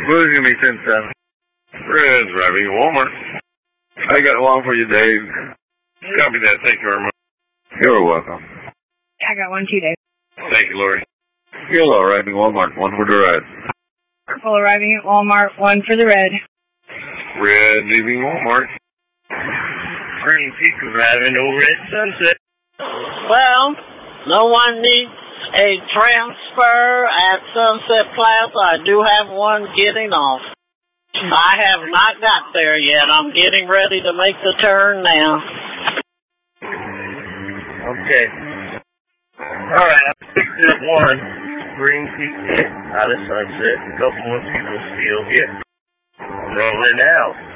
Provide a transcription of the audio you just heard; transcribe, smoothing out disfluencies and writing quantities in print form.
Blue's gonna be 10-7. Red's driving at Walmart. I got one for you, Dave. Copy that. Thank you very much. You're welcome. I got one too, Dave. Thank you, Lori. Yellow arriving Walmart, one for the red. Purple arriving at Walmart, one for the red. Red leaving Walmart. Green Peak arriving over at Sunset. Well, no one needs a transfer at Sunset Plaza. I do have one getting off. I have not got there yet. I'm getting ready to make the turn now. Okay. Alright, I picked up one. Green Peak out of Sunset. A couple more people still here. Rolling out.